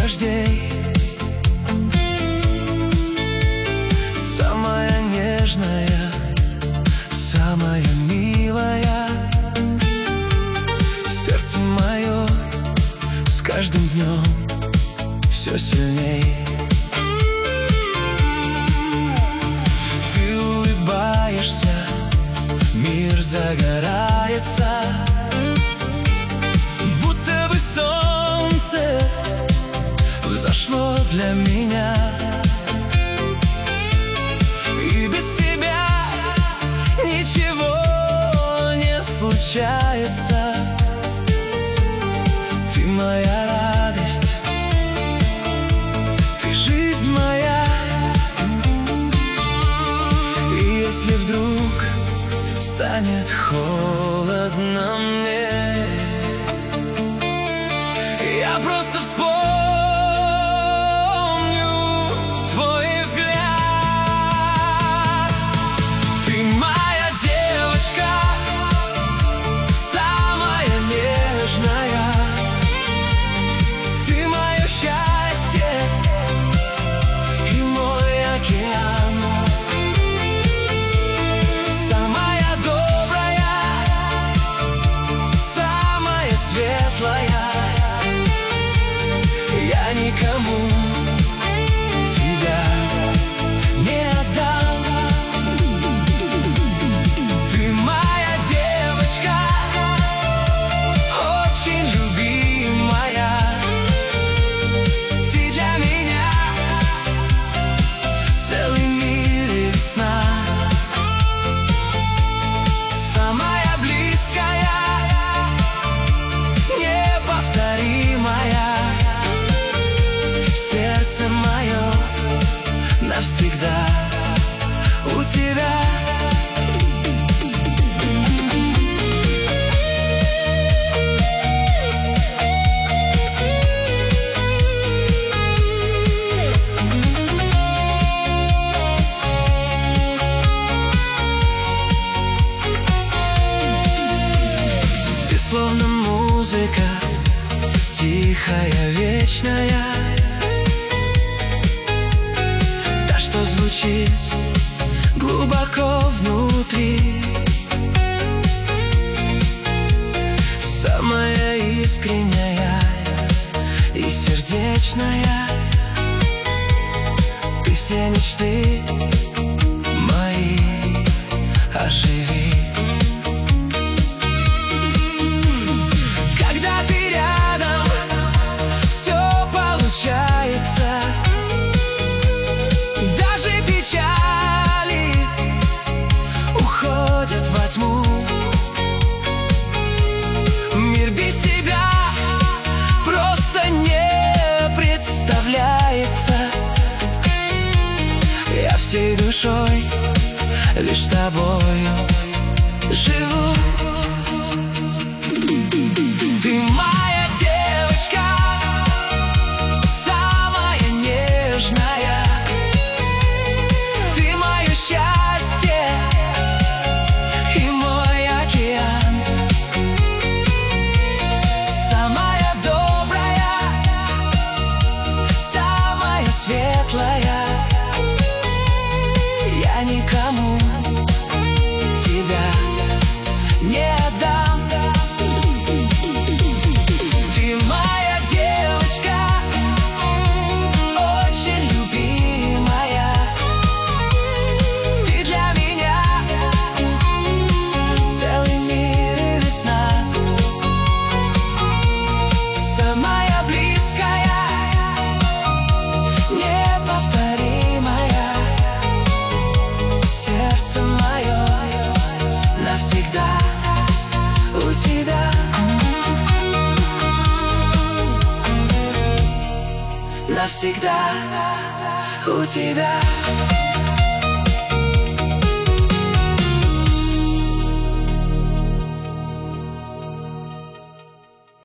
дождей. Самая нежная, самая милая, сердце мое с каждым днем все сильней. Ты улыбаешься, мир загорается, будто бы солнце взошло для меня. И без тебя ничего не случается. Ты моя радость, ты жизнь моя. И если вдруг станет холодно мне, я просто вспомню твой взгляд. Ты моя девочка, самая нежная. Ты мое счастье и мой океан. Самая добрая, самая светлая. Я никому тебя не отдам. Ты моя девочка, очень любимая. Ты для меня целый мир и весна. Самая близкая, неповторимая. Сердце мое навсегда у тебя. Ты словно музыка, тихая, вечная, та, что звучит глубоко внутри. Самая искренняя и сердечная. Ты все мечты мои оживи. Когда ты рядом, все получается. Даже печали уходят во тьму. Мир без тебя просто не представляется. Я всей душой лишь тобою живу. Ты моя девочка, самая нежная. Ты мое счастье и мой океан. Самая добрая, самая светлая. Я никому тебя не отдам. Ты моя девочка, очень любимая. Ты для меня целый мир и весна. Самая близкая, неповторимая. Сердце мое навсегда у тебя. Навсегда у тебя.